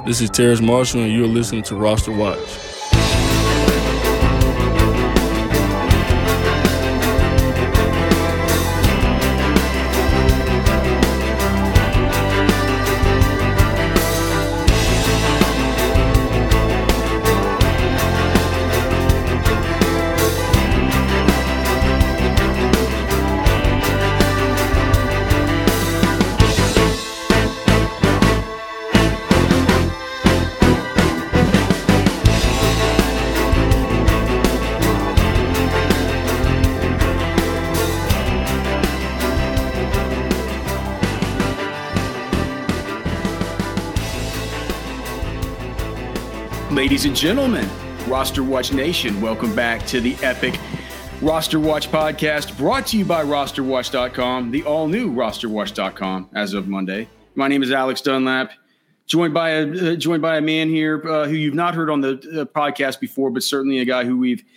This is Terrence Marshall, and you're listening to Roster Watch. Ladies and gentlemen, Roster Watch Nation, welcome back to the epic Roster Watch podcast, brought to you by rosterwatch.com, the all-new rosterwatch.com as of Monday. My name is Alex Dunlap, joined by a man here who you've not heard on the podcast before, but certainly a guy who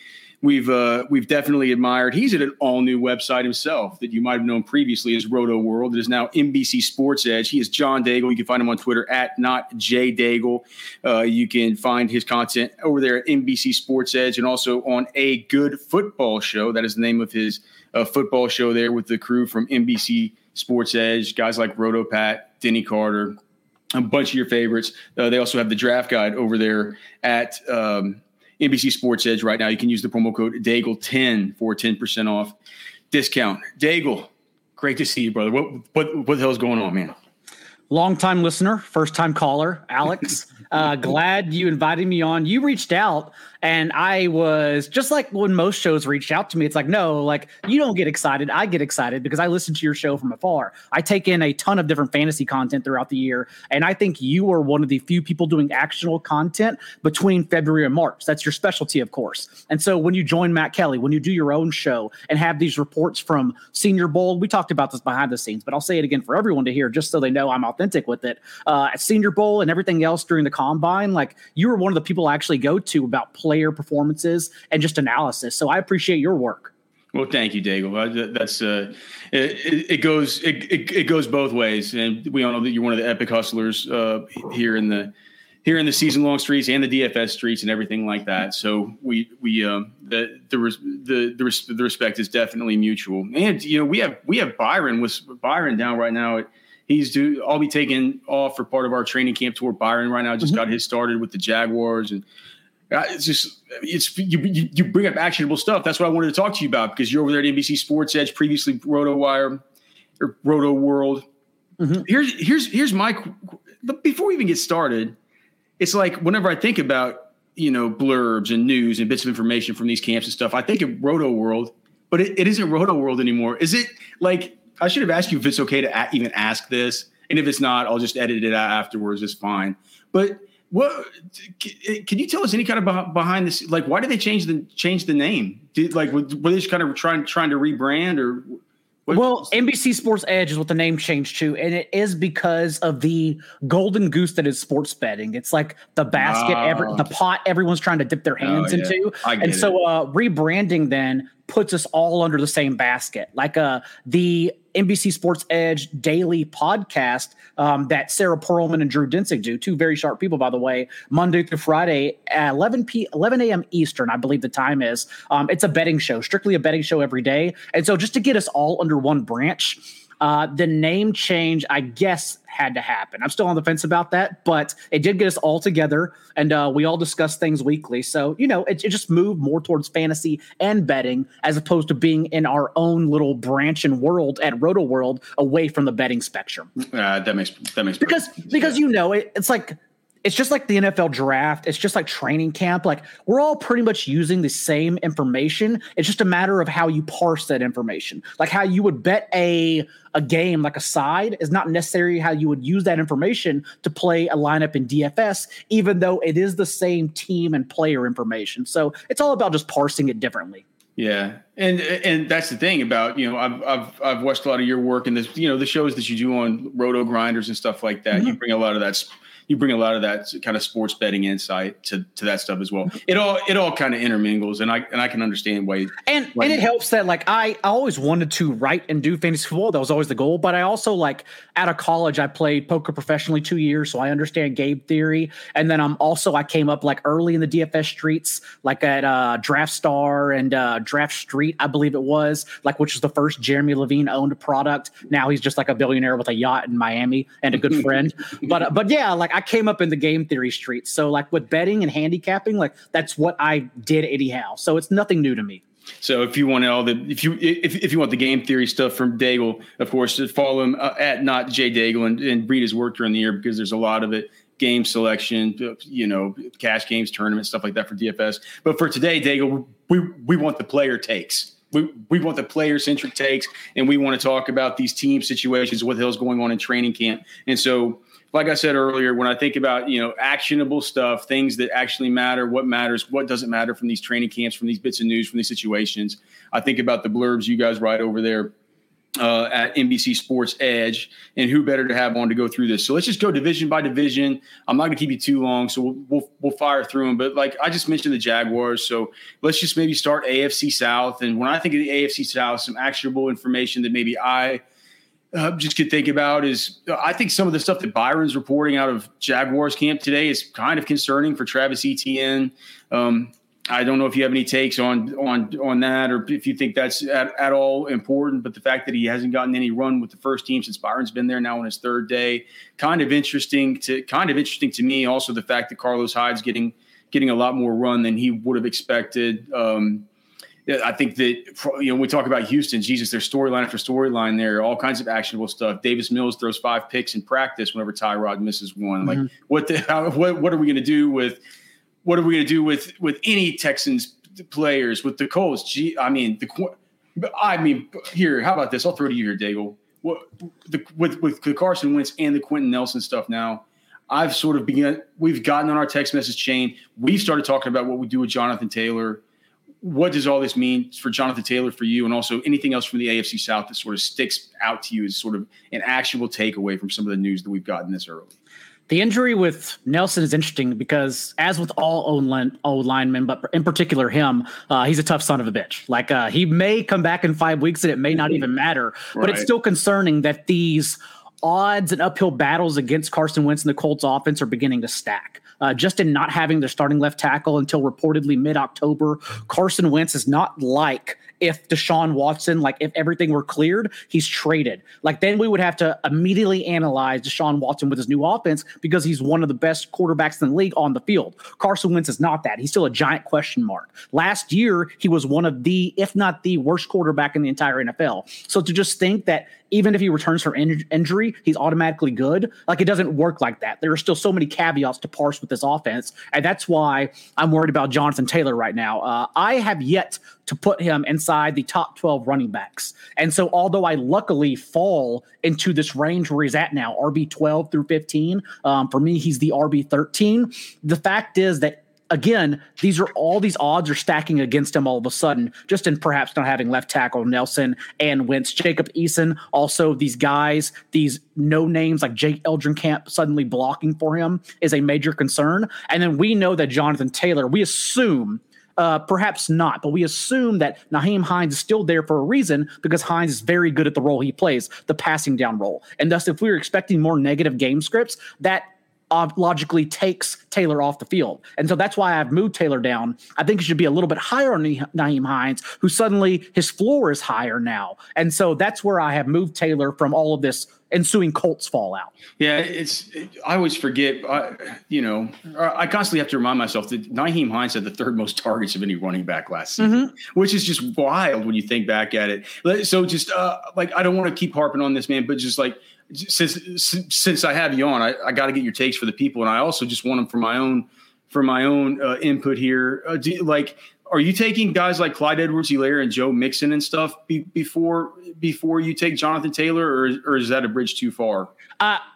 we've definitely admired. He's at an all-new website himself that you might have known previously as Roto World. It is now NBC Sports Edge. He is John Daigle. You can find him on Twitter at NotJDaigle. You can find his content over there at NBC Sports Edge and also on A Good Football Show. That is the name of his football show there with the crew from NBC Sports Edge, guys like Roto Pat, Denny Carter, a bunch of your favorites. They also have the draft guide over there at NBC Sports Edge right now. You can use the promo code Daigle10 for 10% off discount. Daigle, great to see you, brother. What the hell's going on, man? Long-time listener, first-time caller, Alex. Glad you invited me on. You reached out, and I was just like when most shows reach out to me. It's like, no, like you don't get excited. I get excited because I listen to your show from afar. I take in a ton of different fantasy content throughout the year, and I think you are one of the few people doing actionable content between February and March. That's your specialty, of course. And so when you join Matt Kelly, when you do your own show and have these reports from Senior Bowl, we talked about this behind the scenes, but I'll say it again for everyone to hear just so they know I'm authentic with it. At Senior Bowl and everything else during the combine, like you were one of the people I actually go to about player performances and just analysis. So I appreciate your work. Well, thank you, Daigle. That's it goes both ways, and we all know that you're one of the epic hustlers here in the season-long streets and the DFS streets and everything like that. So the respect is definitely mutual. And you know we have Byron down right now. I'll be taking off for part of our training camp tour. Byron right now just got his started with the Jaguars, and you bring up actionable stuff. That's what I wanted to talk to you about because you're over there at NBC Sports Edge, previously Roto Wire or Roto World. Mm-hmm. Here's my before we even get started. It's like whenever I think about blurbs and news and bits of information from these camps and stuff, I think of Roto World, but it isn't Roto World anymore. Is it like? I should have asked you if it's okay to even ask this. And if it's not, I'll just edit it out afterwards. It's fine. But can you tell us any kind of behind this? Like, why did they change the name? Were they just kind of trying to rebrand or? Well, NBC Sports Edge is what the name changed to, and it is because of the golden goose that is sports betting. It's like the basket, the pot everyone's trying to dip their hands into. And so rebranding then puts us all under the same basket. Like the NBC Sports Edge daily podcast that Sarah Perlman and Drew Dinsick do, two very sharp people, by the way, Monday through Friday at 11 a.m. Eastern, I believe the time is. It's a betting show, strictly a betting show every day. And so just to get us all under one branch, the name change, I guess, had to happen. I'm still on the fence about that, but it did get us all together, and we all discuss things weekly. So, it just moved more towards fantasy and betting as opposed to being in our own little branch and world at Roto World away from the betting spectrum. That makes because it's like it's just like the NFL draft. It's just like training camp. Like we're all pretty much using the same information. It's just a matter of how you parse that information. Like how you would bet a game, like a side, is not necessarily how you would use that information to play a lineup in DFS, even though it is the same team and player information. So it's all about just parsing it differently. Yeah. And that's the thing about, I've watched a lot of your work and this, the shows that you do on Roto Grinders and stuff like that. Mm-hmm. You bring a lot of that kind of sports betting insight to that stuff as well. It all kind of intermingles, and I can understand why. And it helps that like I always wanted to write and do fantasy football. That was always the goal. But I also like out of college, I played poker professionally 2 years, so I understand game theory. And then I came up like early in the DFS streets, like at DraftStar and Draft Street, I believe it was, like which was the first Jeremy Levine owned product. Now he's just like a billionaire with a yacht in Miami and a good friend. But yeah, like I came up in the game theory streets. So like with betting and handicapping, like that's what I did anyhow. So it's nothing new to me. So if you want if you want the game theory stuff from Daigle, of course, just follow him at not Jay Daigle and read his work during the year, because there's a lot of it. Game selection, cash games, tournaments, stuff like that for DFS. But for today, Daigle, we want the player takes. We want the player-centric takes, and we want to talk about these team situations, what the hell's going on in training camp. And so, like I said earlier, when I think about, actionable stuff, things that actually matter, what matters, what doesn't matter from these training camps, from these bits of news, from these situations, I think about the blurbs you guys write over there at NBC Sports Edge, and who better to have on to go through this. So let's just go division by division. I'm not going to keep you too long, so we'll fire through them. But like I just mentioned the Jaguars, so let's just maybe start AFC South. And when I think of the AFC South, some actionable information that maybe I just could think about is I think some of the stuff that Byron's reporting out of Jaguars camp today is kind of concerning for Travis Etienne. I don't know if you have any takes on that, or if you think that's at all important, but the fact that he hasn't gotten any run with the first team since Byron's been there now on his third day, kind of interesting to me. Also, the fact that Carlos Hyde's getting a lot more run than he would have expected. I think that, we talk about Houston, Jesus, there's storyline after storyline there, all kinds of actionable stuff. Davis Mills throws 5 picks in practice whenever Tyrod misses one. Mm-hmm. Like what are we going to do with with any Texans players, with the Colts? Here, how about this? I'll throw to you here, Daigle. With the Carson Wentz and the Quentin Nelson stuff now, we've gotten on our text message chain. We've started talking about what we do with Jonathan Taylor. What does all this mean for Jonathan Taylor, for you, and also anything else from the AFC South that sort of sticks out to you as sort of an actual takeaway from some of the news that we've gotten this early? The injury with Nelson is interesting because, as with all old linemen, but in particular him, he's a tough son of a bitch. Like he may come back in 5 weeks and it may not even matter, but it's still concerning that these odds and uphill battles against Carson Wentz and the Colts offense are beginning to stack. Just in not having their starting left tackle until reportedly mid-October, Carson Wentz is not like if Deshaun Watson, like if everything were cleared, he's traded. Like then we would have to immediately analyze Deshaun Watson with his new offense because he's one of the best quarterbacks in the league on the field. Carson Wentz is not that. He's still a giant question mark. Last year, he was one of the, if not the worst quarterback in the entire NFL. So to just think that even if he returns from injury, he's automatically good, like it doesn't work like that. There are still so many caveats to parse with this offense. And that's why I'm worried about Jonathan Taylor right now. I have yet to put him inside the top 12 running backs. And so although I luckily fall into this range where he's at now, RB 12 through 15, for me, he's the RB 13. The fact is that, again, these odds are stacking against him all of a sudden, just in perhaps not having left tackle Nelson and Wentz. Jacob Eason, also these guys, these no names like Jake Eldrenkamp suddenly blocking for him is a major concern. And then we know that Jonathan Taylor, we assume, perhaps not, but we assume that Nyheim Hines is still there for a reason because Hines is very good at the role he plays, the passing down role. And thus, if we were expecting more negative game scripts, that logically takes Taylor off the field. And so that's why I've moved Taylor down. I think it should be a little bit higher on Nyheim Hines, who suddenly his floor is higher now. And so that's where I have moved Taylor from all of this ensuing Colts fallout. Yeah, I always forget, I constantly have to remind myself that Nyheim Hines had the third most targets of any running back last season, which is just wild when you think back at it. So just I don't want to keep harping on this, man, but just like, since I have you on, I got to get your takes for the people, and I also just want them for my own input here. Are you taking guys like Clyde Edwards-Helaire and Joe Mixon and stuff before you take Jonathan Taylor, or is that a bridge too far? I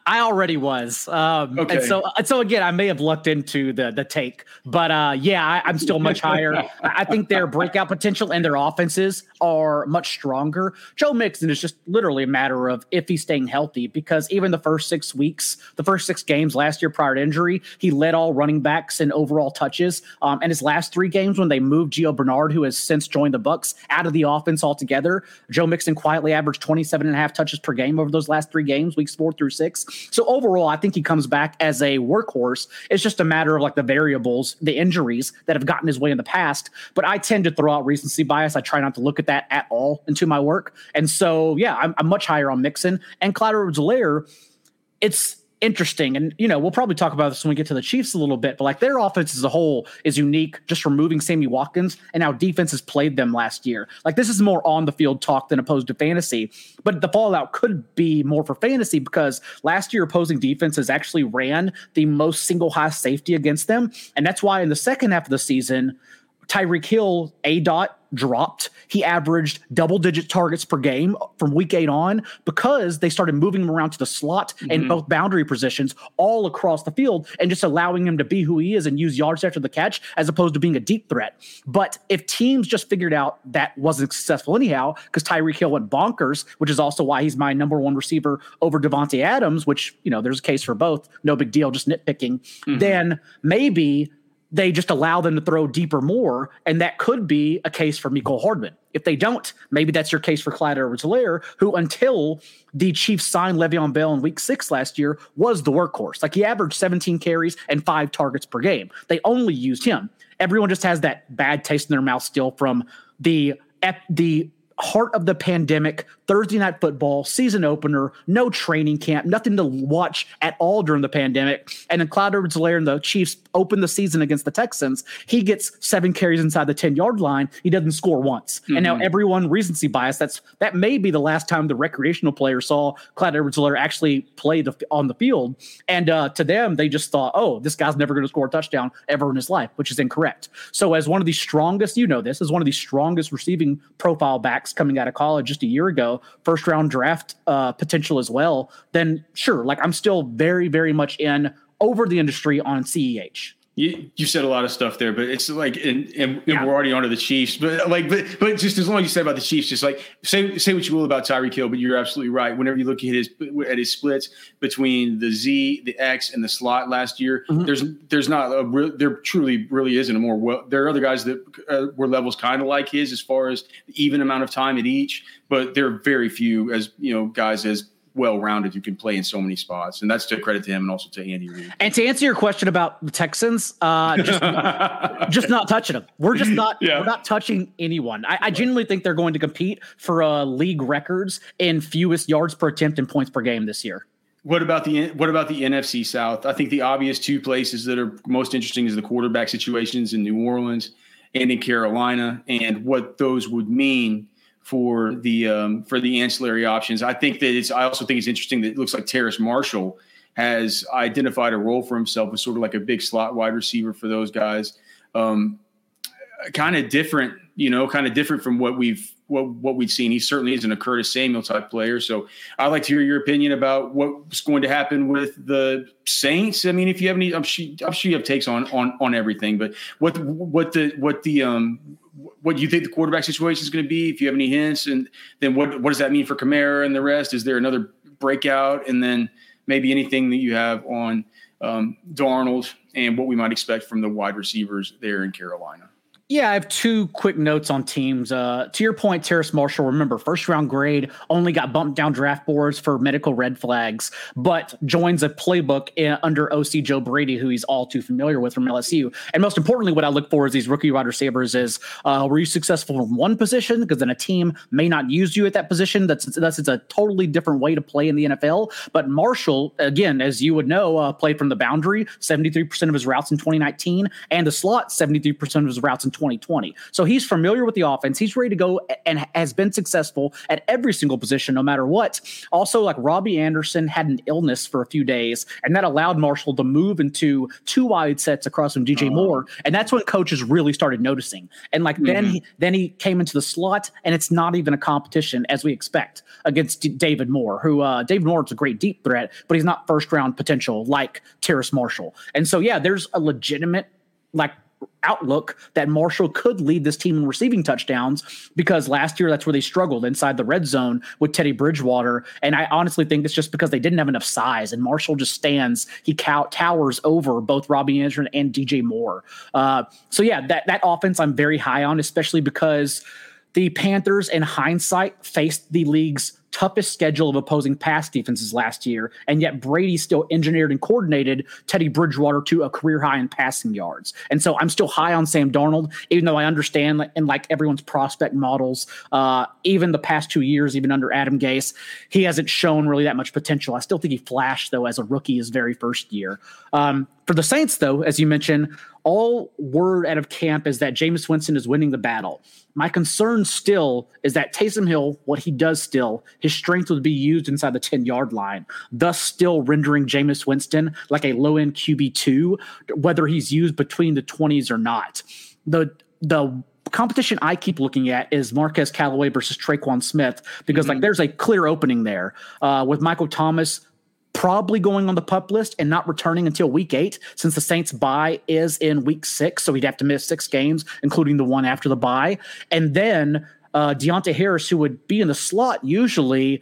I already was. Okay. And so again, I may have lucked into the take, but I'm still much higher. I think their breakout potential and their offenses are much stronger. Joe Mixon is just literally a matter of if he's staying healthy, because even the first 6 games last year prior to injury, he led all running backs in overall touches. And his last 3 games when they moved Gio Bernard, who has since joined the Bucs, out of the offense altogether, Joe Mixon quietly averaged 27.5 touches per game over those last 3 games, weeks 4 through 6. So overall, I think he comes back as a workhorse. It's just a matter of like the variables, the injuries that have gotten his way in the past. But I tend to throw out recency bias. I try not to look at that at all into my work. And so, I'm much higher on Mixon. And Clyde Edwards-Helaire, it's interesting. And, we'll probably talk about this when we get to the Chiefs a little bit, but like their offense as a whole is unique, just removing Sammy Watkins and how defenses played them last year. Like this is more on the field talk than opposed to fantasy, but the fallout could be more for fantasy because last year opposing defenses actually ran the most single high safety against them. And that's why in the second half of the season, Tyreek Hill, dropped. He averaged double-digit targets per game from week 8 on because they started moving him around to the slot and both boundary positions all across the field and just allowing him to be who he is and use yards after the catch as opposed to being a deep threat. But if teams just figured out that wasn't successful anyhow because Tyreek Hill went bonkers, which is also why he's my number 1 receiver over Devontae Adams, which, there's a case for both, no big deal, just nitpicking, then maybe they just allow them to throw deeper more, and that could be a case for Mecole Hardman. If they don't, maybe that's your case for Clyde Edwards-Helaire, who until the Chiefs signed Le'Veon Bell in week 6 last year was the workhorse. Like he averaged 17 carries and 5 targets per game. They only used him. Everyone just has that bad taste in their mouth still from the heart of the pandemic, Thursday Night Football, season opener, no training camp, nothing to watch at all during the pandemic. And then Clyde Edwards-Helaire and the Chiefs open the season against the Texans. He gets 7 carries inside the 10-yard line. He doesn't score once. And now everyone recency bias. That may be the last time the recreational player saw Clyde Edwards-Helaire actually play on the field. And to them, they just thought, oh, this guy's never going to score a touchdown ever in his life, which is incorrect. So as one of the strongest, as one of the strongest receiving profile backs coming out of college just a year ago, first round draft potential as well, then sure, like I'm still very, very much in over the industry on CEH. You said a lot of stuff there, but it's like, and we're already onto the Chiefs, but just as long as you said about the Chiefs, just like say what you will about Tyreek Hill, but you're absolutely right. Whenever you look at his splits between the Z, the X, and the slot last year, there's not there truly really isn't a more there are other guys that were levels kind of like his as far as the even amount of time at each, but there are very few as guys as well-rounded who can play in so many spots, and that's to credit to him and also to Andy Reid. And to answer your question about the Texans, just not touching them. We're just not we're not touching anyone. I genuinely think they're going to compete for league records in fewest yards per attempt and points per game this year. What about the NFC South? I think the obvious 2 places that are most interesting is the quarterback situations in New Orleans and in Carolina, and what those would mean for the ancillary options. I also think it's interesting that it looks like Terrace Marshall has identified a role for himself as sort of like a big slot wide receiver for those guys. Kind of different from what we've seen. He certainly isn't a Curtis Samuel type player. So I'd like to hear your opinion about what's going to happen with the Saints. I mean, if you have any, I'm sure you have takes on everything, but what do you think the quarterback situation is going to be? If you have any hints, and then what does that mean for Kamara and the rest? Is there another breakout? And then maybe anything that you have on Darnold and what we might expect from the wide receivers there in Carolina. Yeah, I have 2 quick notes on teams. To your point, Terrace Marshall, remember, first-round grade, only got bumped down draft boards for medical red flags, but joins a playbook under OC Joe Brady, who he's all too familiar with from LSU. And most importantly, what I look for is these rookie wide receivers is, were you successful in one position? Because then a team may not use you at that position. That's a totally different way to play in the NFL. But Marshall, again, as you would know, played from the boundary, 73% of his routes in 2019, and the slot, 73% of his routes in 2020. So he's familiar with the offense. He's ready to go and has been successful at every single position, no matter what. Also, like Robbie Anderson had an illness for a few days, and that allowed Marshall to move into 2 wide sets across from DJ Moore. And that's when coaches really started noticing. And like then he came into the slot, and it's not even a competition as we expect against David Moore, who David Moore is a great deep threat, but he's not first round potential like Terrace Marshall. And so, yeah, there's a legitimate like outlook that Marshall could lead this team in receiving touchdowns, because last year that's where they struggled inside the red zone with Teddy Bridgewater. And I honestly think it's just because they didn't have enough size, and Marshall just stands, he towers over both Robbie Anderson and DJ Moore. So yeah, that offense I'm very high on, especially because the Panthers in hindsight faced the league's toughest schedule of opposing pass defenses last year, and yet Brady still engineered and coordinated Teddy Bridgewater to a career high in passing yards. And so I'm still high on Sam Darnold, even though I understand in like everyone's prospect models, even the past 2 years, even under Adam Gase, he hasn't shown really that much potential. I still think he flashed though as a rookie his very first year. For the Saints though, as you mentioned, all word out of camp is that Jameis Winston is winning the battle. My concern still is that Taysom Hill, what he does still, his strength would be used inside the 10-yard line, thus still rendering Jameis Winston like a low-end QB2, whether he's used between the 20s or not. The competition I keep looking at is Marquez Callaway versus Traquan Smith, because like there's a clear opening there with Michael Thomas probably going on the PUP list and not returning until week 8, since the Saints bye is in week 6. So he'd have to miss 6 games, including the one after the bye. And then Deontay Harris, who would be in the slot usually,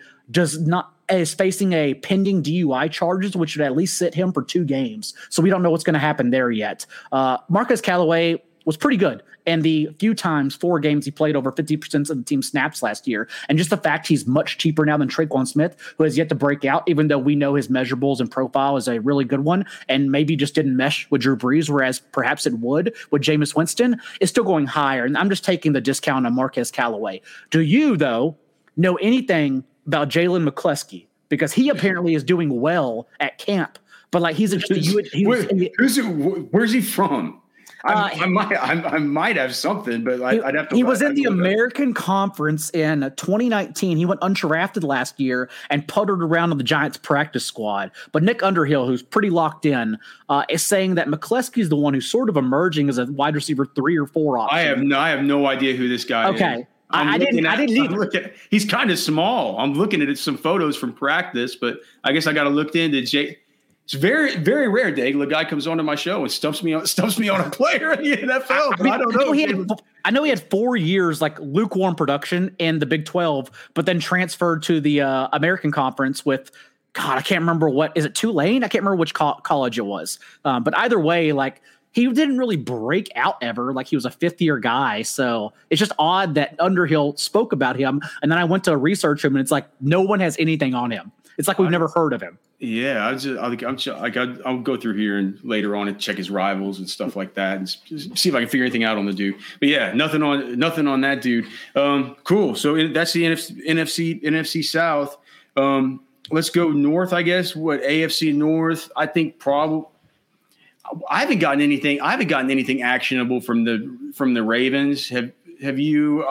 is facing a pending DUI charges, which would at least sit him for 2 games. So we don't know what's going to happen there yet. Marquez Callaway was pretty good. And the few times, 4 games, he played over 50% of the team snaps last year. And just the fact he's much cheaper now than Traquan Smith, who has yet to break out, even though we know his measurables and profile is a really good one, and maybe just didn't mesh with Drew Brees, whereas perhaps it would with Jameis Winston, is still going higher. And I'm just taking the discount on Marquez Callaway. Do you, though, know anything about Jalen McCleskey? Because he apparently is doing well at camp. But like where's he from? I might have something, but I'd have to. He was in the American Conference in 2019. He went undrafted last year and puttered around on the Giants practice squad. But Nick Underhill, who's pretty locked in, is saying that McCleskey is the one who's sort of emerging as a wide receiver 3 or 4 option. I have no idea who this guy is. Okay. I didn't either. He's kind of small. I'm looking at some photos from practice, but I guess I got to look into Jay. It's very, very rare, Daigle. A guy comes onto my show and stumps me on a player in the NFL. I don't know. I know he had 4 years like lukewarm production in the Big 12, but then transferred to the American Conference with, God, I can't remember is it Tulane? I can't remember which college it was. But either way, like he didn't really break out ever. Like he was a 5th-year guy. So it's just odd that Underhill spoke about him. And then I went to research him, and it's like no one has anything on him. It's like we've never heard of him. Yeah, I'll go through here and later on and check his rivals and stuff like that, and see if I can figure anything out on the dude. But yeah, nothing on that dude. Cool. So that's the NFC South. Let's go north, I guess. What AFC North? I think probably. I haven't gotten anything actionable from the Ravens. Have you?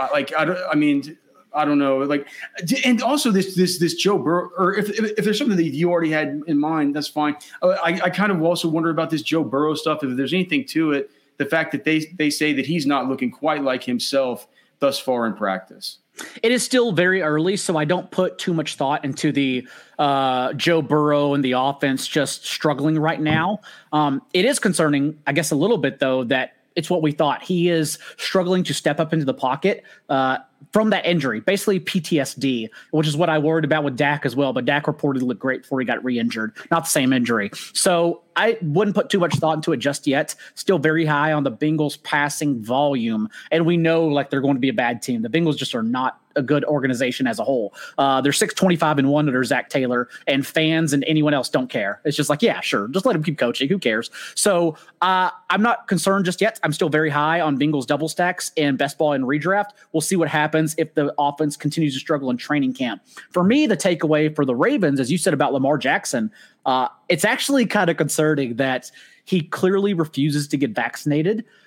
I don't know. Like, and also this Joe Burrow, or if there's something that you already had in mind, that's fine. I kind of also wonder about this Joe Burrow stuff. If there's anything to it, the fact that they say that he's not looking quite like himself thus far in practice. It is still very early, so I don't put too much thought into the Joe Burrow and the offense just struggling right now. It is concerning, I guess, a little bit, though, that it's what we thought. He is struggling to step up into the pocket from that injury, basically PTSD, which is what I worried about with Dak as well. But Dak reportedly looked great before he got re-injured. Not the same injury. So I wouldn't put too much thought into it just yet. Still very high on the Bengals passing volume. And we know like they're going to be a bad team. The Bengals just are not a good organization as a whole. They're 6-25-1 under Zach Taylor, and fans and anyone else don't care. It's just like, yeah, sure. Just let him keep coaching. Who cares? So I'm not concerned just yet. I'm still very high on Bengals double stacks and best ball and redraft. We'll see what happens if the offense continues to struggle in training camp. For me, the takeaway for the Ravens, as you said about Lamar Jackson, it's actually kind of concerning that he clearly refuses to get vaccinated.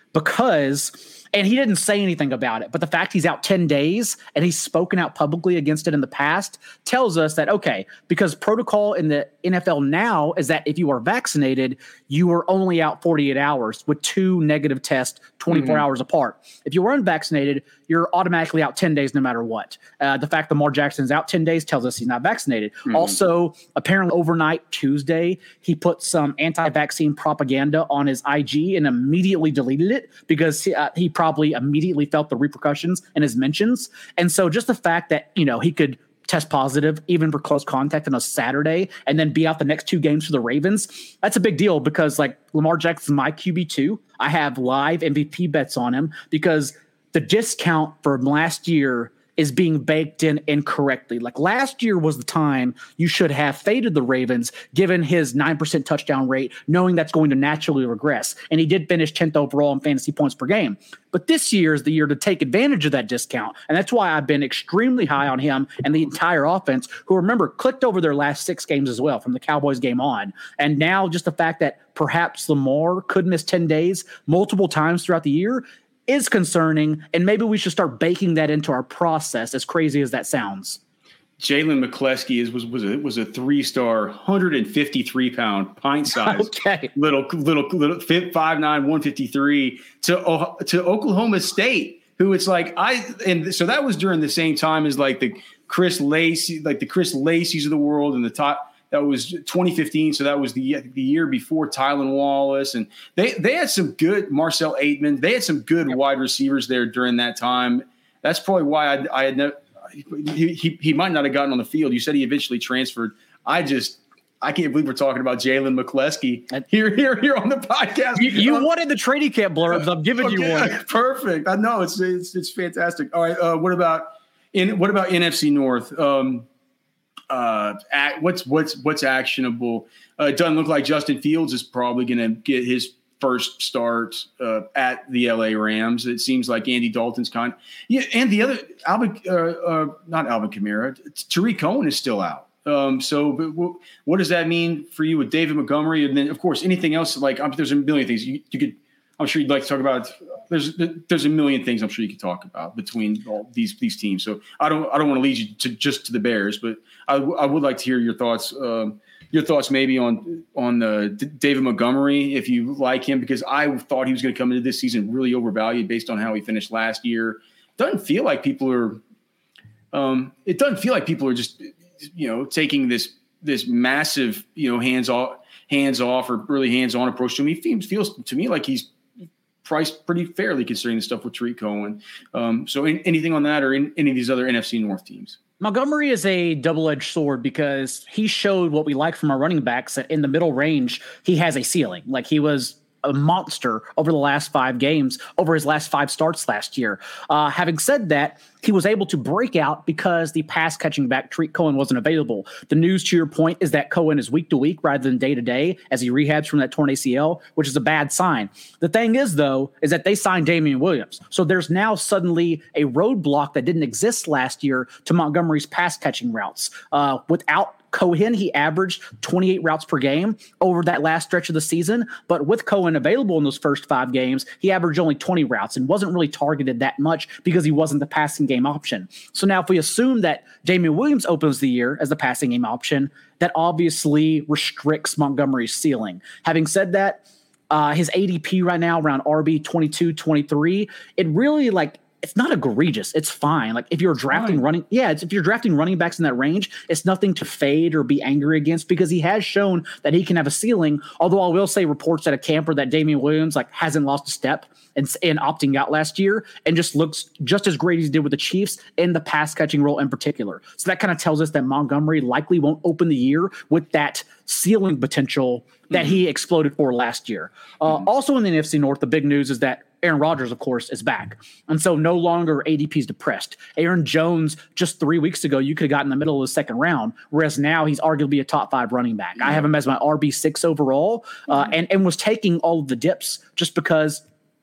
because, and he didn't say anything about it, but the fact he's out 10 days and he's spoken out publicly against it in the past tells us that, okay, because protocol in the NFL now is that if you are vaccinated, you are only out 48 hours with 2 negative tests 24 hours apart. If you are unvaccinated, you're automatically out 10 days no matter what. The fact that Lamar Jackson's out 10 days tells us he's not vaccinated. Also, apparently overnight Tuesday, he put some anti-vaccine propaganda on his IG and immediately deleted it because he probably immediately felt the repercussions in his mentions. And so just the fact that, he could test positive even for close contact on a Saturday and then be out the next 2 games for the Ravens, that's a big deal because Lamar Jackson's my QB2. I have live MVP bets on him because the discount from last year is being baked in incorrectly. Last year was the time you should have faded the Ravens given his 9% touchdown rate, knowing that's going to naturally regress. And he did finish 10th overall in fantasy points per game. But this year is the year to take advantage of that discount. And that's why I've been extremely high on him and the entire offense, who, remember, clicked over their last 6 games as well from the Cowboys game on. And now just the fact that perhaps Lamar could miss 10 days multiple times throughout the year is concerning, and maybe we should start baking that into our process, as crazy as that sounds. Jalen McCleskey was a 3-star, 153-pound, pint-sized, little 5'9", 153 to Oklahoma State, who it's and so that was during the same time as the Chris Lacey, the Chris Lacey's of the world, and the top. That was 2015, so that was the year before Tylan Wallace, and they had some good Marcel Aitman. They had some good wide receivers there during that time. That's probably why I had no. He might not have gotten on the field. You said he eventually transferred. I can't believe we're talking about Jalen McCleskey here on the podcast. You wanted the training camp blurbs. I'm giving you one. Perfect. I know it's fantastic. All right. What about NFC North? What's actionable? It doesn't look like Justin Fields is probably going to get his first start at the LA Rams. It seems like Andy Dalton's and the other not Alvin Kamara, Tariq Cohen is still out. So what does that mean for you with David Montgomery? And then of course anything else, there's a million things you could. I'm sure you'd like to talk about. There's a million things I'm sure you could talk about between all these teams. So I don't want to lead you to the Bears, but I would like to hear your thoughts. Your thoughts maybe on David Montgomery, if you like him, because I thought he was going to come into this season really overvalued based on how he finished last year. Doesn't feel like people are. It doesn't feel like people are just taking this massive hands off or really hands on approach to him. He feels to me like he's priced pretty fairly considering the stuff with Tariq Cohen. So anything on that or in any of these other NFC North teams? Montgomery is a double-edged sword because he showed what we like from our running backs, that in the middle range, he has a ceiling. He was a monster over the last 5 games, over his last 5 starts last year. Having said that, he was able to break out because the pass-catching back Tariq Cohen wasn't available. The news, to your point, is that Cohen is week to week rather than day to day as he rehabs from that torn ACL, which is a bad sign. The thing is, though, is that they signed Damian Williams. So there's now suddenly a roadblock that didn't exist last year to Montgomery's pass-catching routes. Without Cohen, he averaged 28 routes per game over that last stretch of the season. But with Cohen available in those first 5 games, he averaged only 20 routes and wasn't really targeted that much because he wasn't the passing game option. So now if we assume that Damian Williams opens the year as the passing game option, that obviously restricts Montgomery's ceiling. Having said that, his ADP right now around RB 22, 23, it really it's not egregious. It's fine. If you're drafting if you're drafting running backs in that range, it's nothing to fade or be angry against because he has shown that he can have a ceiling. Although I will say reports at a camper that Damian Williams hasn't lost a step in opting out last year and just looks just as great as he did with the Chiefs in the pass catching role in particular. So that kind of tells us that Montgomery likely won't open the year with that ceiling potential that he exploded for last year. Also in the NFC North, the big news is that Aaron Rodgers, of course, is back. And so no longer ADP is depressed. Aaron Jones, just 3 weeks ago, you could have gotten in the middle of the second round, whereas now he's arguably a top 5 running back. I have him as my RB6 overall and was taking all of the dips just because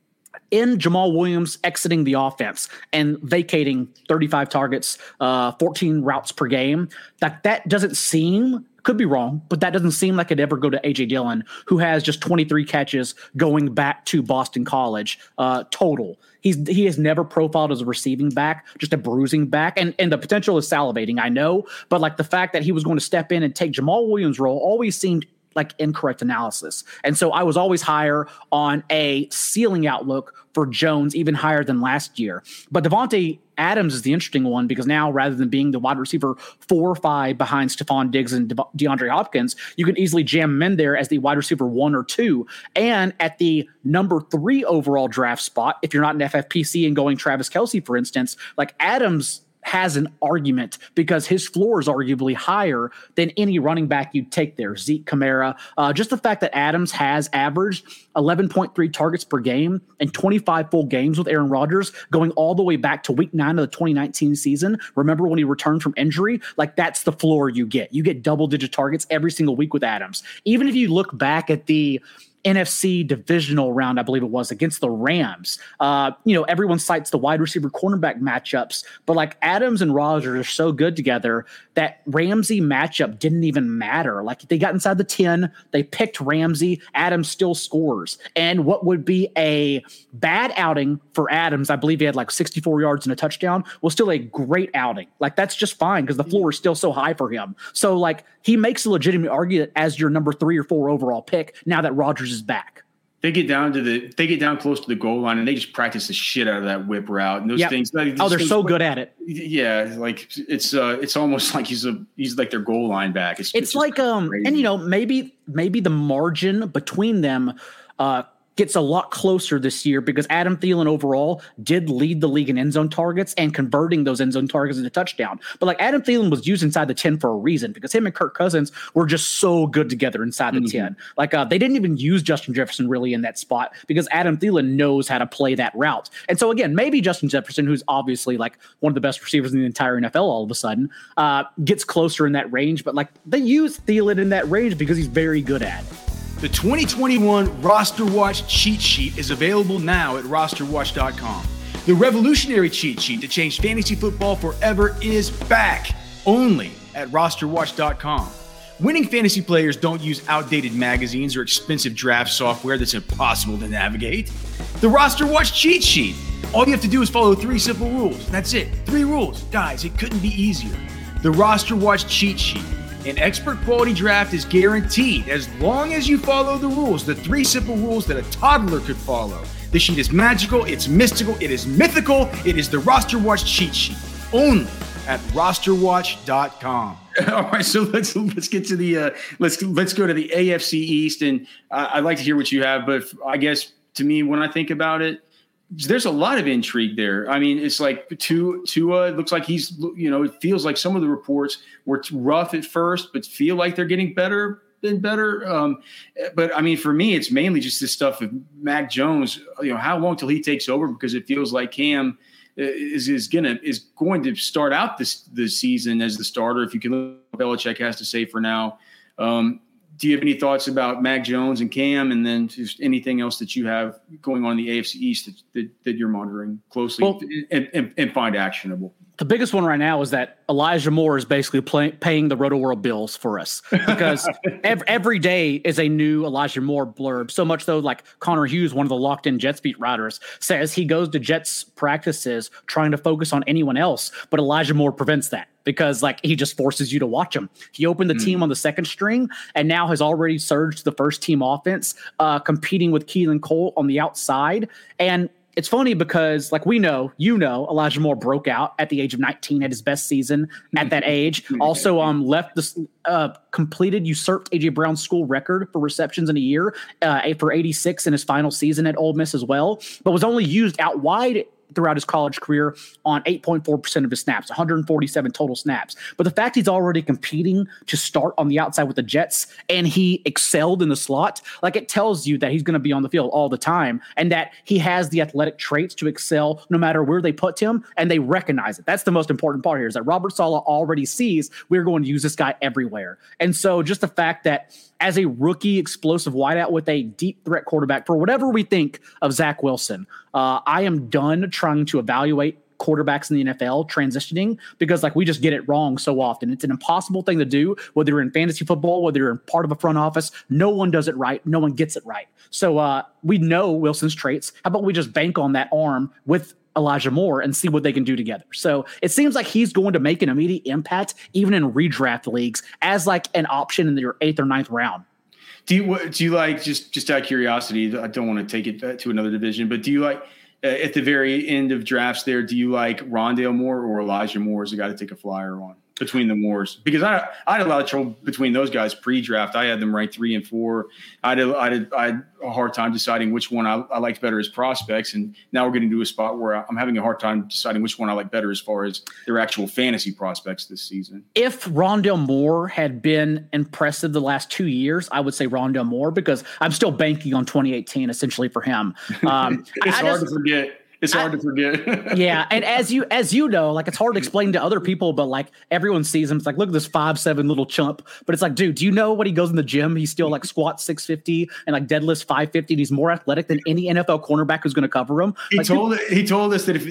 in Jamal Williams exiting the offense and vacating 35 targets, 14 routes per game, that doesn't seem Could be wrong, but that doesn't seem like it'd ever go to A.J. Dillon, who has just 23 catches going back to Boston College total. He has never profiled as a receiving back, just a bruising back. And the potential is salivating, I know. But like the fact that he was going to step in and take Jamal Williams' role always seemed like incorrect analysis. And so I was always higher on a ceiling outlook for Jones, even higher than last year. But Davante Adams is the interesting one because now rather than being the wide receiver 4 or 5 behind Stephon Diggs and DeAndre Hopkins, you can easily jam him in there as the wide receiver 1 or 2. And at the number 3 overall draft spot, if you're not an FFPC and going Travis Kelce, for instance, like Adams has an argument because his floor is arguably higher than any running back you'd take there. Zeke, Kamara, just the fact that Adams has averaged 11.3 targets per game and 25 full games with Aaron Rodgers going all the way back to week 9 of the 2019 season. Remember when he returned from injury? Like that's the floor you get. You get double-digit targets every single week with Adams. Even if you look back at the NFC divisional round, I believe it was, against the Rams. Everyone cites the wide receiver cornerback matchups, but like Adams and Rodgers are so good together that Ramsey matchup didn't even matter. Like they got inside the 10, they picked Ramsey, Adams still scores. And what would be a bad outing for Adams, I believe he had like 64 yards and a touchdown, was still a great outing. Like that's just fine because the floor is still so high for him. So like he makes a legitimate argument as your number 3 or 4 overall pick now that Rodgers is back. They get down close to the goal line and they just practice the shit out of that whip route and those things. They're so good at it. Yeah, like it's almost like he's like their goal line back. It's like crazy. And maybe the margin between them gets a lot closer this year because Adam Thielen overall did lead the league in end zone targets and converting those end zone targets into touchdown. But like Adam Thielen was used inside the 10 for a reason because him and Kirk Cousins were just so good together inside the 10. Like they didn't even use Justin Jefferson really in that spot because Adam Thielen knows how to play that route. And so again, maybe Justin Jefferson, who's obviously like one of the best receivers in the entire NFL all of a sudden, gets closer in that range. But like they use Thielen in that range because he's very good at it. The 2021 Roster Watch cheat sheet is available now at rosterwatch.com. The revolutionary cheat sheet to change fantasy football forever is back, only at rosterwatch.com. Winning fantasy players don't use outdated magazines or expensive draft software that's impossible to navigate. The Roster Watch cheat sheet. All you have to do is follow 3 simple rules. That's it. 3 rules. Guys, it couldn't be easier. The Roster Watch cheat sheet. An expert quality draft is guaranteed as long as you follow the rules, the 3 simple rules that a toddler could follow. The sheet is magical, it's mystical, it is mythical. It is the Roster Watch cheat sheet, only at rosterwatch.com. All right, so let's get to the let's go to the AFC East, and I'd like to hear what you have. But I guess to me, when I think about it, there's a lot of intrigue there. I mean, it's like Tua. It looks like he's, it feels like some of the reports were rough at first, but feel like they're getting better and better. But I mean, for me, it's mainly just this stuff of Mac Jones. How long till he takes over? Because it feels like Cam is going to start out this season as the starter. If you can look at what Belichick has to say for now. Do you have any thoughts about Mac Jones and Cam, and then just anything else that you have going on in the AFC East that you're monitoring closely and find actionable? The biggest one right now is that Elijah Moore is basically paying the Roto-World bills for us because every day is a new Elijah Moore blurb. So much though, like Connor Hughes, one of the locked-in Jets beat writers, says he goes to Jets practices trying to focus on anyone else, but Elijah Moore prevents that because like he just forces you to watch him. He opened the team on the second string and now has already surged to the first team offense, competing with Keelan Cole on the outside. And it's funny because, like we know, Elijah Moore broke out at the age of 19, had his best season at that age. Also, usurped A.J. Brown's school record for receptions in a year for 86 in his final season at Ole Miss as well, but was only used out wide throughout his college career on 8.4% of his snaps, 147 total snaps. But the fact he's already competing to start on the outside with the Jets and he excelled in the slot, like it tells you that he's going to be on the field all the time and that he has the athletic traits to excel no matter where they put him, and they recognize it. That's the most important part here, is that Robert Saleh already sees we're going to use this guy everywhere. And so just the fact that as a rookie explosive wideout with a deep threat quarterback, for whatever we think of Zach Wilson, I am done trying to evaluate quarterbacks in the NFL transitioning, because like we just get it wrong so often. It's an impossible thing to do, whether you're in fantasy football, whether you're in part of a front office. No one does it right. No one gets it right. So we know Wilson's traits. How about we just bank on that arm with Elijah Moore and see what they can do together? So it seems like he's going to make an immediate impact, even in redraft leagues, as like an option in your 8th or 9th round. Do you like, just out of curiosity, I don't want to take it to another division, but do you like, at the very end of drafts there, do you like Rondale Moore or Elijah Moore as a guy to take a flyer on between the Moores? Because I had a lot of trouble between those guys pre-draft. I had them ranked 3 and 4. I had a hard time deciding which one I liked better as prospects. And now we're getting to a spot where I'm having a hard time deciding which one I like better as far as their actual fantasy prospects this season. If Rondale Moore had been impressive the last 2 years, I would say Rondale Moore, because I'm still banking on 2018 essentially for him. It's hard to forget. It's hard to forget. Yeah. And as you know, like, it's hard to explain to other people, but like everyone sees him. It's like, look at this 5'7" little chump. But it's like, dude, do you know when he goes in the gym, he still like squats 650 and like deadlifts 550. And he's more athletic than any NFL cornerback who's going to cover him. He told us that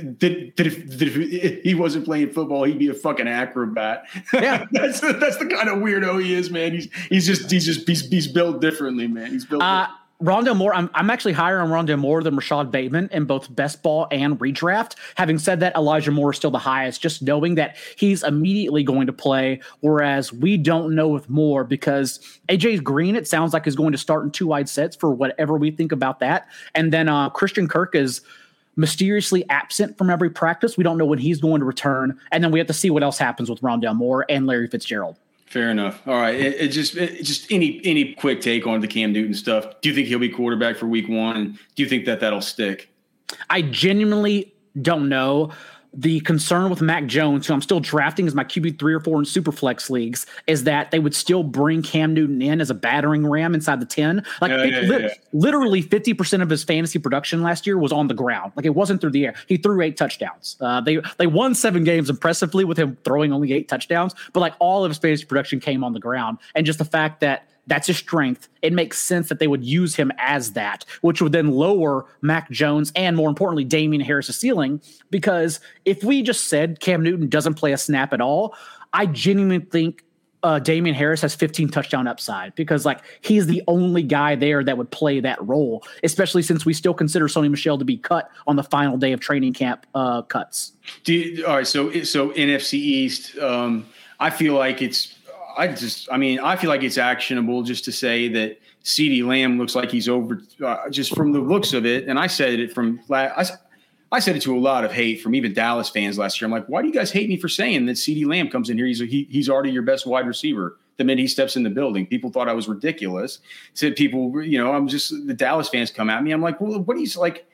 if he wasn't playing football, he'd be a fucking acrobat. Yeah. that's the kind of weirdo he is, man. He's built differently, man. He's built differently. Rondale Moore, I'm actually higher on Rondale Moore than Rashad Bateman in both best ball and redraft. Having said that, Elijah Moore is still the highest, just knowing that he's immediately going to play, whereas we don't know with Moore, because AJ Green, it sounds like, is going to start in 2 wide sets for whatever we think about that. And then Christian Kirk is mysteriously absent from every practice. We don't know when he's going to return. And then we have to see what else happens with Rondale Moore and Larry Fitzgerald. Fair enough. All right. It just any quick take on the Cam Newton stuff. Do you think he'll be quarterback for week 1? And do you think that'll stick? I genuinely don't know. The concern with Mac Jones, who I'm still drafting as my QB 3 or 4 in Superflex leagues, is that they would still bring Cam Newton in as a battering ram inside the 10. Literally 50% of his fantasy production last year was on the ground. Like, it wasn't through the air. He threw 8 touchdowns. They won 7 games impressively with him throwing only 8 touchdowns, but like all of his fantasy production came on the ground. And just the fact that that's his strength, it makes sense that they would use him as that, which would then lower Mac Jones and, more importantly, Damian Harris' ceiling. Because if we just said Cam Newton doesn't play a snap at all, I genuinely think Damian Harris has 15 touchdown upside, because like he's the only guy there that would play that role, especially since we still consider Sony Michel to be cut on the final day of training camp cuts. All right. So NFC East, I feel like it's actionable just to say that CeeDee Lamb looks like he's over, just from the looks of it. And I said it I said it to a lot of hate from even Dallas fans last year. I'm like, why do you guys hate me for saying that CeeDee Lamb comes in here? He's already your best wide receiver the minute he steps in the building. People thought I was ridiculous. Said people, the Dallas fans come at me. I'm like, well, what he's like,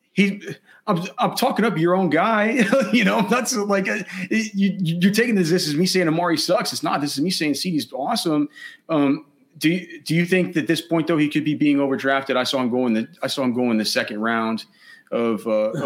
I'm talking up your own guy. That's like you're taking this as me saying Amari sucks. It's not. This is me saying CeeDee's awesome. Do you think that at this point though he could be being overdrafted? I saw him go in the second round of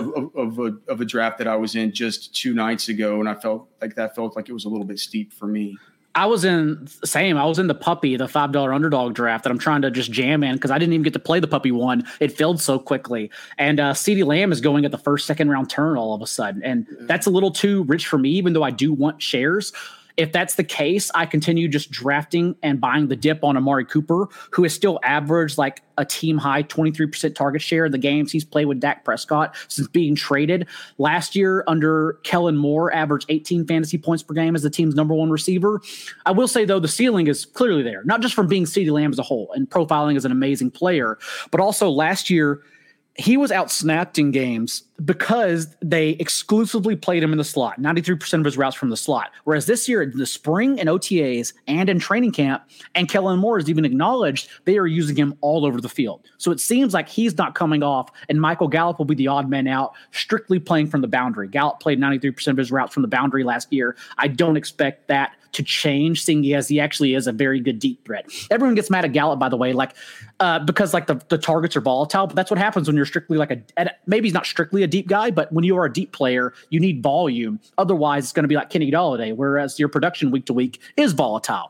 a draft that I was in just 2 nights ago, and I felt like it was a little bit steep for me. I was in the puppy, the $5 underdog draft that I'm trying to just jam in, because I didn't even get to play the puppy one. It filled so quickly. And CeeDee Lamb is going at the first, second round turn all of a sudden. And that's a little too rich for me, even though I do want shares. If that's the case, I continue just drafting and buying the dip on Amari Cooper, who has still averaged like a team high 23% target share in the games he's played with Dak Prescott since being traded. Last year, under Kellen Moore, averaged 18 fantasy points per game as the team's number 1 receiver. I will say, though, the ceiling is clearly there, not just from being CeeDee Lamb as a whole and profiling as an amazing player, but also last year, he was outsnapped in games because they exclusively played him in the slot, 93% of his routes from the slot. Whereas this year, in the spring and OTAs and in training camp, and Kellen Moore has even acknowledged they are using him all over the field. So it seems like he's not coming off, and Michael Gallup will be the odd man out, strictly playing from the boundary. Gallup played 93% of his routes from the boundary last year. I don't expect that to change, seeing he actually is a very good deep threat. Everyone gets mad at Gallup, by the way, because the targets are volatile, but that's what happens when you're strictly maybe he's not strictly a deep guy, but when you are a deep player, you need volume. Otherwise, it's going to be like Kenny Golladay, whereas your production week to week is volatile.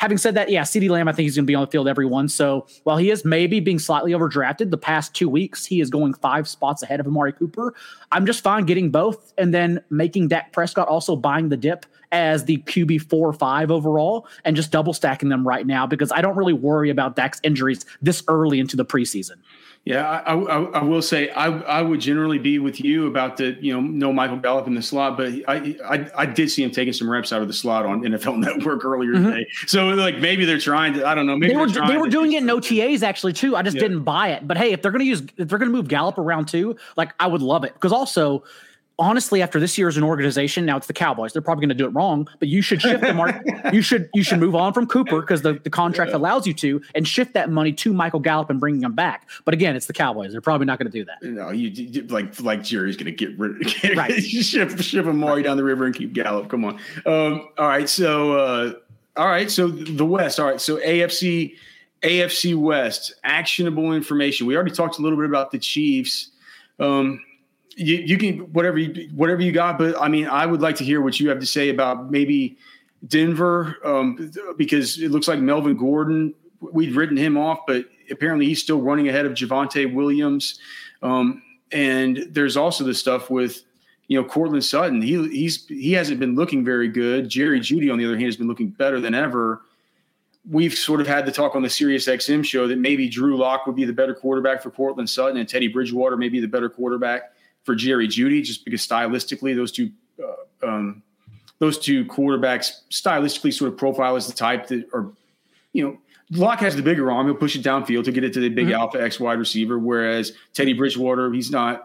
Having said that, yeah, CeeDee Lamb, I think he's going to be on the field every one. So while he is maybe being slightly overdrafted, the past 2 weeks, he is going 5 spots ahead of Amari Cooper. I'm just fine getting both and then making Dak Prescott also buying the dip as the QB 4 or 5 overall and just double stacking them right now because I don't really worry about Dak's injuries this early into the preseason. Yeah, I will say I would generally be with you about the no Michael Gallup in the slot, but I did see him taking some reps out of the slot on NFL Network earlier today. So like maybe they're trying to, I don't know, maybe they were doing it in OTAs actually too. I just didn't buy it. But hey, if they're gonna move Gallup around too, like I would love it because also. Honestly, after this year as an organization, now it's the Cowboys. They're probably going to do it wrong, but you should shift the mark. You should move on from Cooper because the contract allows you to, and shift that money to Michael Gallup and bringing him back. But again, it's the Cowboys. They're probably not going to do that. No, you like Jerry's going to get rid of right. ship Amari down the river and keep Gallup. Come on. All right, so the West. All right, so AFC West actionable information. We already talked a little bit about the Chiefs. You can whatever you got, but I mean, I would like to hear what you have to say about maybe Denver, because it looks like Melvin Gordon, we'd written him off, but apparently he's still running ahead of Javonte Williams. And there's also the stuff with Courtland Sutton. He hasn't been looking very good. Jerry Jeudy, on the other hand, has been looking better than ever. We've sort of had the talk on the SiriusXM show that maybe Drew Lock would be the better quarterback for Courtland Sutton and Teddy Bridgewater may be the better quarterback for Jerry Jeudy, just because stylistically those two quarterbacks stylistically sort of profile as the type that are, Lock has the bigger arm. He'll push it downfield to get it to the big alpha X wide receiver. Whereas Teddy Bridgewater, he's not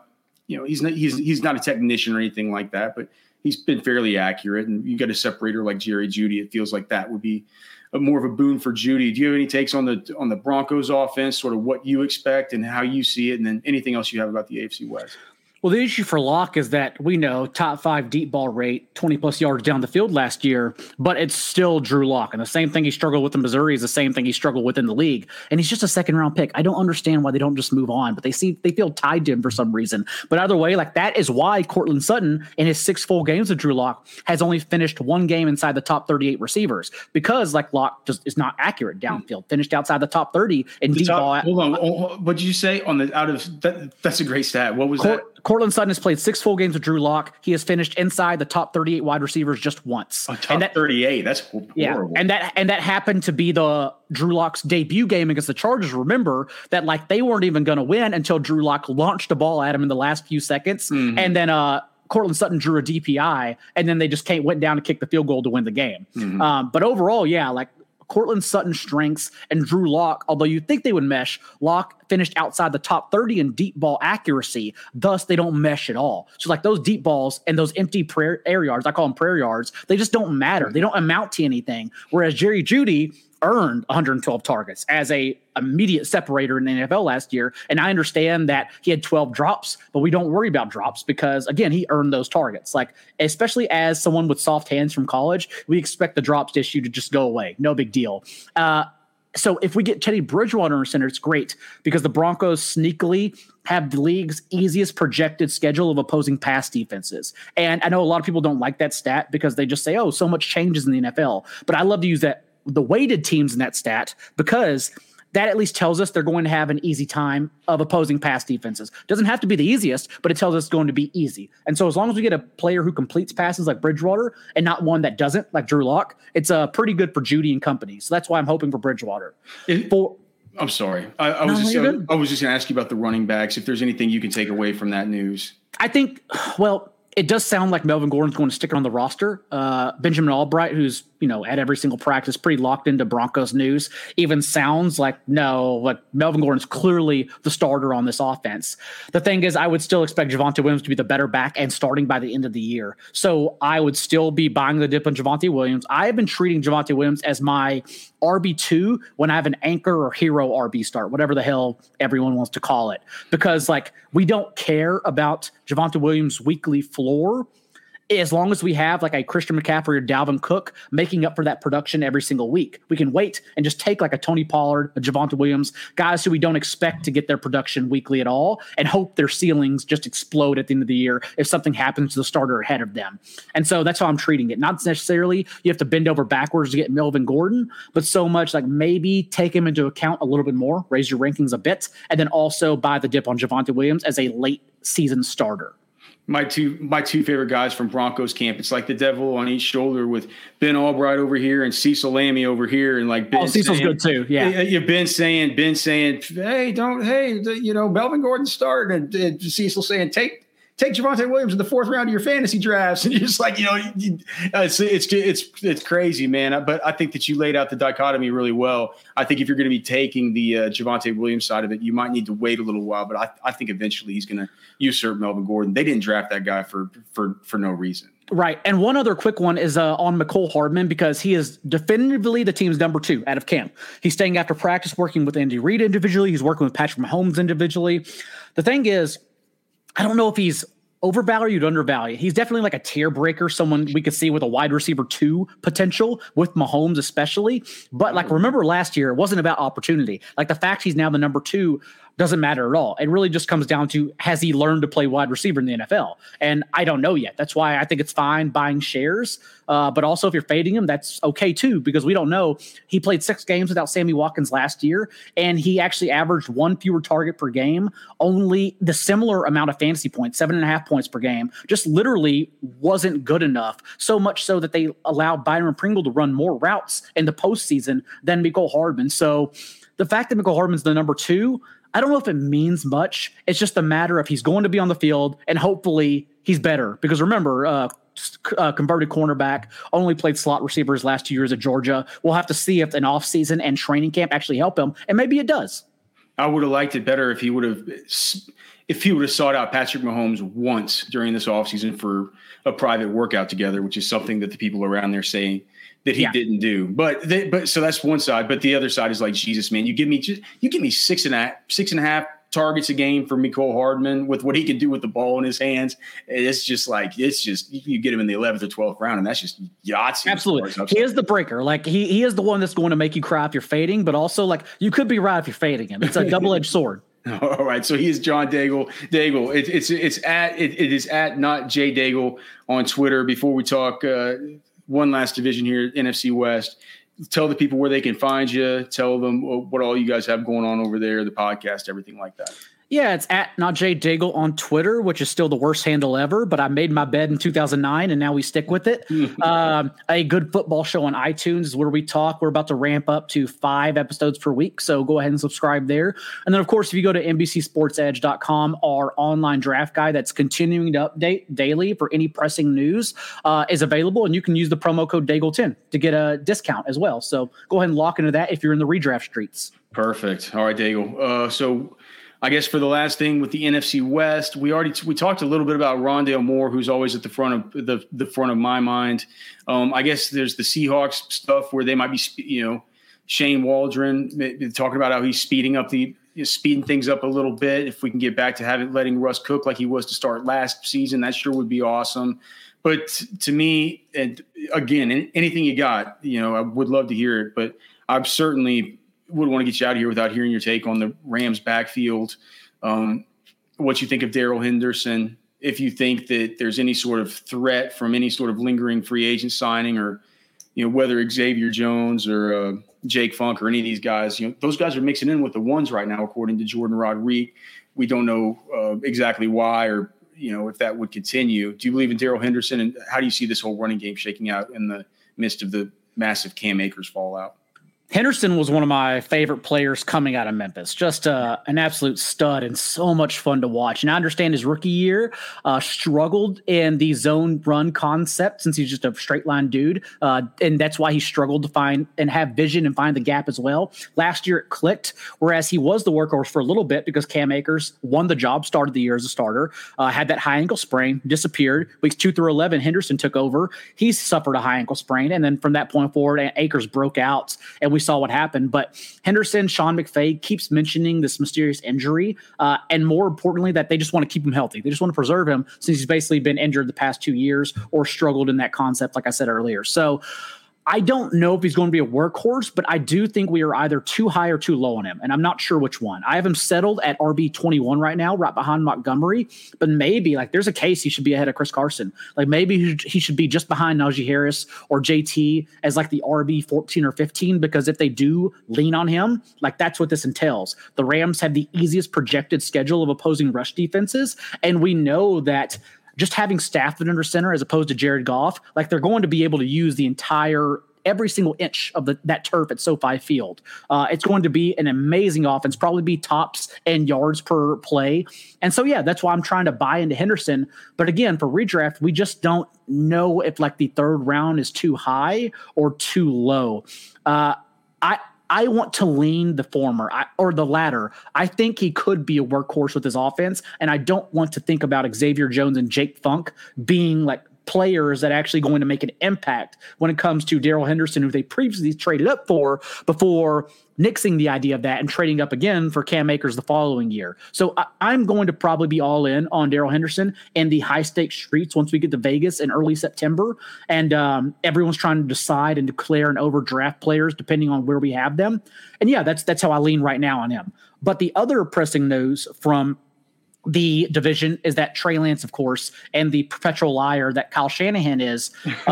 a technician or anything like that, but he's been fairly accurate. And you got a separator like Jerry Jeudy. It feels like that would be more of a boon for Jeudy. Do you have any takes on the Broncos offense, sort of what you expect and how you see it? And then anything else you have about the AFC West? Well, the issue for Locke is that we know top 5 deep ball rate, 20-plus yards down the field last year, but it's still Drew Lock. And the same thing he struggled with in Missouri is the same thing he struggled with in the league. And he's just a second-round pick. I don't understand why they don't just move on, but they feel tied to him for some reason. But either way, like that is why Courtland Sutton, in his 6 full games with Drew Lock, has only finished 1 game inside the top 38 receivers because like Lock just is not accurate downfield. Finished outside the top 30 in deep ball. Hold on. What did you say on the out of that? That's a great stat. What was that? Courtland Sutton has played 6 full games with Drew Lock. He has finished inside the top 38 wide receivers just once. Top 38. That's horrible. Yeah, and that happened to be the Drew Lock's debut game against the Chargers. Remember that like they weren't even going to win until Drew Lock launched the ball at him in the last few seconds, and then Courtland Sutton drew a DPI, and then they just went down to kick the field goal to win the game. But overall, yeah, like Courtland Sutton's strengths and Drew Lock, although you think they would mesh, Lock finished outside the top 30 in deep ball accuracy. Thus, they don't mesh at all. So like those deep balls and those empty air yards, I call them prayer yards, they just don't matter. They don't amount to anything. Whereas Jerry Jeudy earned 112 targets as a immediate separator in the NFL last year. And I understand that he had 12 drops, but we don't worry about drops because, again, he earned those targets. Like, especially as someone with soft hands from college, we expect the drops issue to just go away. No big deal. So if we get Teddy Bridgewater in center, it's great because the Broncos sneakily have the league's easiest projected schedule of opposing pass defenses. And I know a lot of people don't like that stat because they just say, oh, so much changes in the NFL. But I love to use the weighted teams in that stat because that at least tells us they're going to have an easy time of opposing pass defenses. Doesn't have to be the easiest, but it tells us it's going to be easy. And so as long as we get a player who completes passes like Bridgewater and not one that doesn't, like Drew Lock, it's pretty good for Jeudy and company. So that's why I'm hoping for Bridgewater. I'm sorry. I was just going to ask you about the running backs, if there's anything you can take away from that news. I think, well, it does sound like Melvin Gordon's going to stick on the roster. Benjamin Albright, who's, at every single practice, pretty locked into Broncos news, even sounds like Melvin Gordon's clearly the starter on this offense. The thing is, I would still expect Javonte Williams to be the better back and starting by the end of the year. So I would still be buying the dip on Javonte Williams. I have been treating Javonte Williams as my RB2 when I have an anchor or hero RB start, whatever the hell everyone wants to call it. Because we don't care about Javonte Williams' weekly floor as long as we have like a Christian McCaffrey or Dalvin Cook making up for that production every single week. We can wait and just take like a Tony Pollard, a Javonte Williams, guys who we don't expect to get their production weekly at all, and hope their ceilings just explode at the end of the year if something happens to the starter ahead of them. And so that's how I'm treating it. Not necessarily you have to bend over backwards to get Melvin Gordon, but so much like maybe take him into account a little bit more, raise your rankings a bit, and then also buy the dip on Javonte Williams as a late season starter. My two favorite guys from Broncos camp. It's like the devil on each shoulder with Ben Albright over here and Cecil Lammey over here, and like Ben Cecil's good too. Yeah, Ben saying, hey, Melvin Gordon start, and Cecil saying take Javonte Williams in the 4th round of your fantasy drafts, and you're just like, it's crazy, man. But I think that you laid out the dichotomy really well. I think if you're going to be taking the Javonte Williams side of it, you might need to wait a little while. But I think eventually he's going to usurp Melvin Gordon. They didn't draft that guy for no reason. Right. And one other quick one is on Mecole Hardman, because he is definitively the team's number 2 out of camp. He's staying after practice, working with Andy Reid individually. He's working with Patrick Mahomes individually. The thing is, I don't know if he's overvalued, undervalued. He's definitely like a tier breaker, someone we could see with a wide receiver 2 potential with Mahomes especially. But like, remember last year, it wasn't about opportunity. Like the fact he's now the number 2 doesn't matter at all. It really just comes down to, has he learned to play wide receiver in the NFL? And I don't know yet. That's why I think it's fine buying shares. But also if you're fading him, that's okay too, because we don't know. He played 6 games without Sammy Watkins last year, and he actually averaged 1 fewer target per game, only the similar amount of fantasy points, 7.5 points per game, just literally wasn't good enough. So much so that they allowed Byron Pringle to run more routes in the postseason than Mecole Hardman. So the fact that Mecole Hardman's the number 2, I don't know if it means much. It's just a matter of he's going to be on the field, and hopefully he's better. Because remember, converted cornerback, only played slot receiver his last 2 years at Georgia. We'll have to see if an offseason and training camp actually help him, and maybe it does. I would have liked it better if he would have sought out Patrick Mahomes once during this offseason for a private workout together, which is something that the people around there saying that he didn't do. But so that's one side. But the other side is like, Jesus, man, you give me 6.5 targets a game for Mecole Hardman with what he can do with the ball in his hands. It's just you get him in the 11th or 12th round, and that's just Yahtzee. Absolutely. He is the breaker. Like he is the one that's going to make you cry if you're fading, but also like you could be right if you're fading him. It's a double-edged sword. All right, so he is John Daigle. Daigle, it is at not Jay Daigle on Twitter. Before we talk one last division here, NFC West, tell the people where they can find you. Tell them what all you guys have going on over there, the podcast, everything like that. Yeah, it's at Not Jay Daigle on Twitter, which is still the worst handle ever, but I made my bed in 2009 and now we stick with it. A Good Football Show on iTunes is where we talk. We're about to ramp up to 5 episodes per week, so go ahead and subscribe there. And then, of course, if you go to NBCSportsEdge.com, our online draft guide that's continuing to update daily for any pressing news is available, and you can use the promo code Daigle10 to get a discount as well. So go ahead and lock into that if you're in the redraft streets. Perfect. All right, Daigle. So I guess for the last thing with the NFC West, we talked a little bit about Rondale Moore, who's always at the front of the front of my mind. I guess there's the Seahawks stuff where they might be, Shane Waldron talking about how he's speeding things up a little bit. If we can get back to letting Russ cook like he was to start last season, that sure would be awesome. But to me, and again, anything you got, I would love to hear it. But I've certainly would want to get you out of here without hearing your take on the Rams backfield. What you think of Darrell Henderson, if you think that there's any sort of threat from any sort of lingering free agent signing, or, whether Xavier Jones or Jake Funk or any of these guys, those guys are mixing in with the ones right now, according to Jordan Rodriguez. We don't know exactly why or, if that would continue. Do you believe in Darrell Henderson, and how do you see this whole running game shaking out in the midst of the massive Cam Akers fallout? Henderson was one of my favorite players coming out of Memphis. Just an absolute stud and so much fun to watch. And I understand his rookie year struggled in the zone run concept since he's just a straight line dude. And that's why he struggled to find and have vision and find the gap as well. Last year it clicked, whereas he was the workhorse for a little bit because Cam Akers won the job, started the year as a starter, had that high ankle sprain, disappeared. Weeks 2 through 11, Henderson took over. He suffered a high ankle sprain. And then from that point forward, Akers broke out, and we we saw what happened. But Henderson, Sean McVay keeps mentioning this mysterious injury, and more importantly, that they just want to keep him healthy. They just want to preserve him since he's basically been injured the past 2 years or struggled in that concept, like I said earlier. So I don't know if he's going to be a workhorse, but I do think we are either too high or too low on him, and I'm not sure which one. I have him settled at RB21 right now, right behind Montgomery, but maybe like there's a case he should be ahead of Chris Carson. Like maybe he should be just behind Najee Harris or JT as like the RB14 or 15, because if they do lean on him, like that's what this entails. The Rams have the easiest projected schedule of opposing rush defenses, and we know that just having Stafford under center as opposed to Jared Goff, like they're going to be able to use every single inch of that turf at SoFi Field. It's going to be an amazing offense, probably be tops and yards per play. And so, yeah, that's why I'm trying to buy into Henderson. But again, for redraft, we just don't know if like the third round is too high or too low. I want to lean the former or the latter. I think he could be a workhorse with his offense, and I don't want to think about Xavier Jones and Jake Funk being like players that are actually going to make an impact when it comes to Darrell Henderson, who they previously traded up for before nixing the idea of that and trading up again for Cam Akers the following year. So I'm going to probably be all in on Darrell Henderson in the high-stakes streets once we get to Vegas in early September, and everyone's trying to decide and declare and overdraft players depending on where we have them. And yeah, that's how I lean right now on him. But the other pressing news from the division is that Trey Lance, of course, and the perpetual liar that Kyle Shanahan is,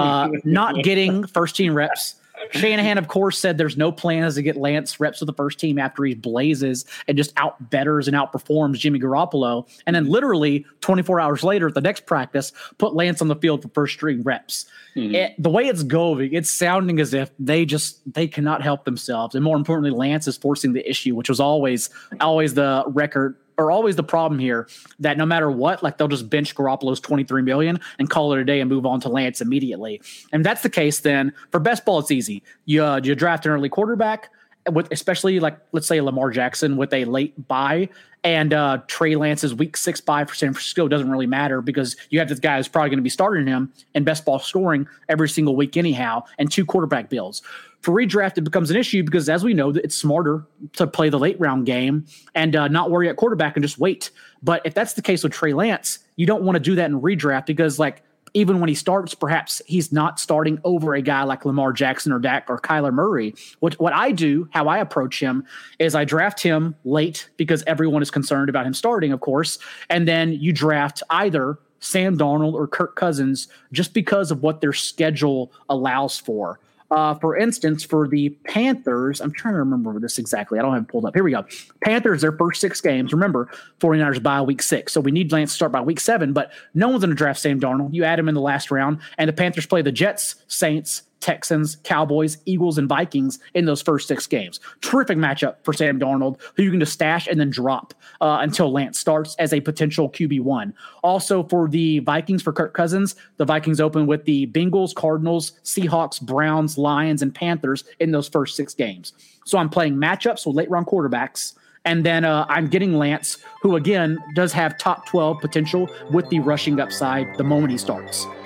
not getting first-team reps. Shanahan, of course, said there's no plans to get Lance reps with the first team after he blazes and just out-betters and outperforms Jimmy Garoppolo. And then literally 24 hours later at the next practice, put Lance on the field for first-string reps. The way it's going, it's sounding as if they cannot help themselves. And more importantly, Lance is forcing the issue, which was always the record or always the problem here, that no matter what, like they'll just bench Garoppolo's $23 million and call it a day and move on to Lance immediately. And if that's the case, then for best ball, it's easy. You draft an early quarterback, with especially like, let's say Lamar Jackson with a late bye, and Trey Lance's week 6 bye for San Francisco doesn't really matter because you have this guy who's probably going to be starting him in best ball scoring every single week anyhow, and 2 quarterback builds. For redraft, it becomes an issue because, as we know, it's smarter to play the late round game and not worry at quarterback and just wait. But if that's the case with Trey Lance, you don't want to do that in redraft because, like, even when he starts, perhaps he's not starting over a guy like Lamar Jackson or Dak or Kyler Murray. What I do, how I approach him, is I draft him late because everyone is concerned about him starting, of course, and then you draft either Sam Darnold or Kirk Cousins just because of what their schedule allows for. For instance, for the Panthers, I'm trying to remember this exactly. I don't have it pulled up. Here we go. Panthers, their first 6 games. Remember, 49ers by week 6. So we need Lance to start by week 7, but no one's going to draft Sam Darnold. You add him in the last round, and the Panthers play the Jets, Saints, Texans, Cowboys, Eagles, and Vikings in those first 6 games. Terrific matchup for Sam Darnold, who you can just stash and then drop until Lance starts as a potential QB1. Also for the Vikings, for Kirk Cousins, the Vikings open with the Bengals, Cardinals, Seahawks, Browns, Lions, and Panthers in those first 6 games. So I'm playing matchups with late-round quarterbacks, and then I'm getting Lance, who, again, does have top 12 potential with the rushing upside the moment he starts.